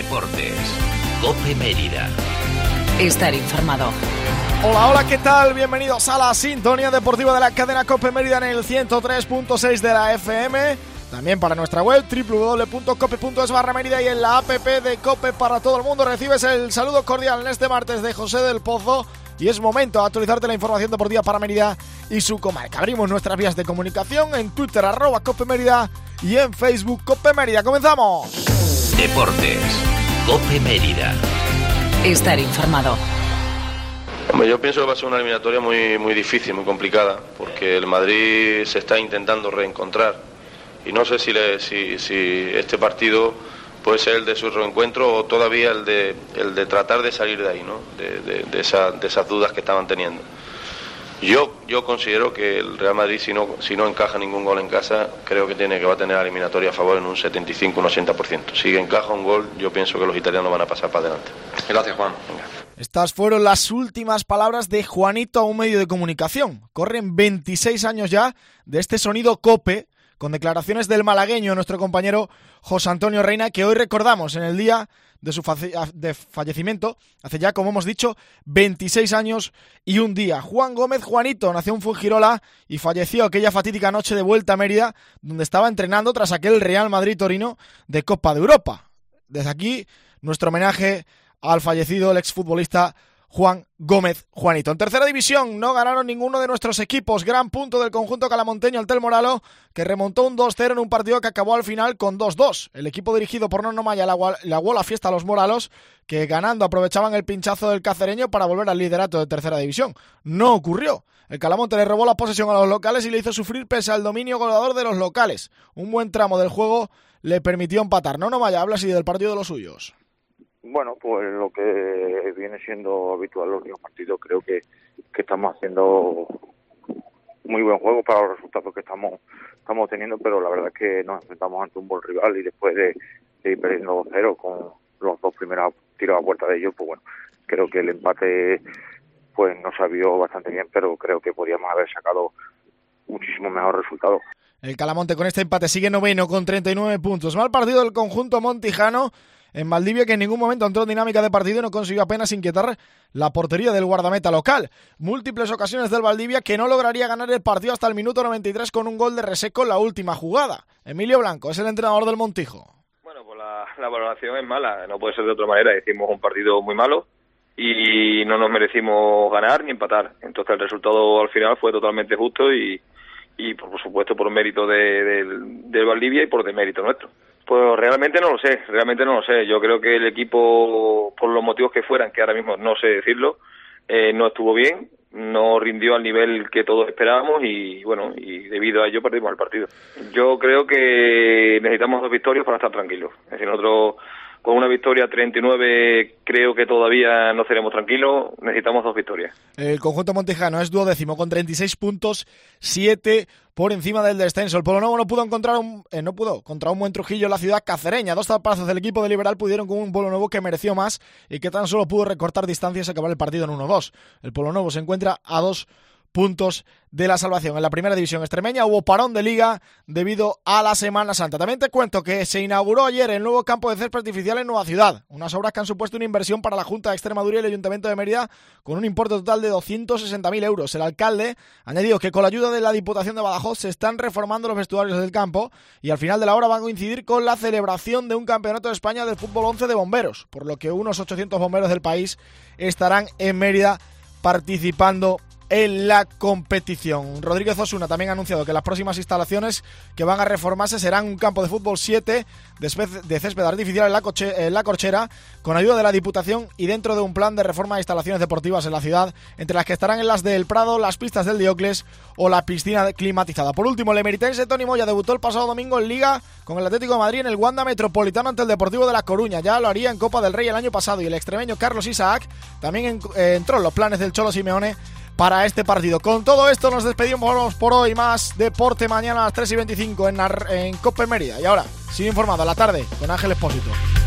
Deportes. COPE Mérida. Estar informado. Hola, ¿qué tal? Bienvenidos a la sintonía deportiva de la cadena COPE Mérida en el 103.6 de la FM. También para nuestra web www.cope.es/Mérida y en la app de COPE para todo el mundo. Recibes el saludo cordial en este martes de José del Pozo y es momento de actualizarte la información deportiva para Mérida y su comarca. Abrimos nuestras vías de comunicación en Twitter @COPE Mérida y en Facebook COPE Mérida. ¡Comenzamos! Deportes. COPE Mérida. Estar informado. Hombre, yo pienso que va a ser una eliminatoria muy difícil, muy complicada, porque el Madrid se está intentando reencontrar y no sé si este partido puede ser el de su reencuentro o todavía el de tratar de salir de ahí, ¿no? de esas dudas que estaban teniendo. Yo considero que el Real Madrid, si no encaja ningún gol en casa, creo que va a tener la eliminatoria a favor en un 75, un 80%. Si encaja un gol, yo pienso que los italianos van a pasar para adelante. Gracias, Juan. Venga. Estas fueron las últimas palabras de Juanito a un medio de comunicación. Corren 26 años ya de este sonido COPE, con declaraciones del malagueño, nuestro compañero José Antonio Reina, que hoy recordamos en el día de su fallecimiento, hace ya, como hemos dicho, 26 años y un día. Juan Gómez Juanito nació en Fuengirola y falleció aquella fatídica noche de vuelta a Mérida, donde estaba entrenando tras aquel Real Madrid-Torino de Copa de Europa. Desde aquí, nuestro homenaje al fallecido el exfutbolista Juan Gómez Juanito. En tercera división no ganaron ninguno de nuestros equipos. Gran punto del conjunto calamonteño, el Tel Moralo, que remontó un 2-0 en un partido que acabó al final con 2-2. El equipo dirigido por Nono Maya le aguó la fiesta a los moralos, que ganando aprovechaban el pinchazo del cacereño para volver al liderato de tercera división. No ocurrió. El Calamonte le robó la posesión a los locales y le hizo sufrir pese al dominio goleador de los locales. Un buen tramo del juego le permitió empatar. Nono Maya habla así del partido de los suyos. Bueno, pues lo que viene siendo habitual los últimos partidos, creo que estamos haciendo muy buen juego para los resultados que estamos teniendo, pero la verdad es que nos enfrentamos ante un buen rival y después de ir perdiendo 2-0 con los dos primeros tiros a puerta de ellos, pues bueno, creo que el empate pues nos salió bastante bien, pero creo que podíamos haber sacado muchísimo mejor resultado. El Calamonte con este empate sigue noveno con 39 puntos. Mal partido del conjunto montijano en Valdivia, que en ningún momento entró en dinámica de partido y no consiguió apenas inquietar la portería del guardameta local. Múltiples ocasiones del Valdivia que no lograría ganar el partido hasta el minuto 93 con un gol de Reseco en la última jugada. Emilio Blanco es el entrenador del Montijo. Bueno, pues la valoración es mala, no puede ser de otra manera. Hicimos un partido muy malo y no nos merecimos ganar ni empatar. Entonces el resultado al final fue totalmente justo y por supuesto por mérito del Valdivia y por demérito nuestro. Pues realmente no lo sé. Yo creo que el equipo, por los motivos que fueran, que ahora mismo no sé decirlo, no estuvo bien, no rindió al nivel que todos esperábamos y bueno, y debido a ello perdimos el partido. Yo creo que necesitamos 2 victorias para estar tranquilos. Es decir, nosotros con una victoria 39 creo que todavía no seremos tranquilos, necesitamos 2 victorias. El conjunto montijano es duodécimo con 36 puntos, 7 por encima del descenso. El Polonovo no pudo contra un buen Trujillo en la ciudad cacereña. 2 tapazos del equipo de Liberal pudieron con un Polonovo que mereció más y que tan solo pudo recortar distancias y acabar el partido en 1-2. El Polonovo se encuentra a 2 puntos de la salvación. En la primera división extremeña hubo parón de liga debido a la Semana Santa. También te cuento que se inauguró ayer el nuevo campo de césped artificial en Nueva Ciudad, unas obras que han supuesto una inversión para la Junta de Extremadura y el Ayuntamiento de Mérida con un importe total de 260.000 euros. El alcalde ha añadido que con la ayuda de la Diputación de Badajoz se están reformando los vestuarios del campo y al final de la obra van a coincidir con la celebración de un campeonato de España del fútbol 11 de bomberos, por lo que unos 800 bomberos del país estarán en Mérida participando en la competición. Rodríguez Osuna también ha anunciado que las próximas instalaciones que van a reformarse serán un campo de fútbol 7 de césped artificial en la Corchera, con ayuda de la Diputación y dentro de un plan de reforma de instalaciones deportivas en la ciudad, entre las que estarán en las del Prado, las pistas del Diocles o la piscina climatizada. Por último, el emeritense Toni Moya debutó el pasado domingo en Liga con el Atlético de Madrid en el Wanda Metropolitano ante el Deportivo de La Coruña. Ya lo haría en Copa del Rey el año pasado y el extremeño Carlos Isaac también entró en los planes del Cholo Simeone para este partido. Con todo esto nos despedimos por hoy. Más deporte mañana a las 3:25 en COPE Mérida. Y ahora, sigue informado a la tarde con Ángel Expósito.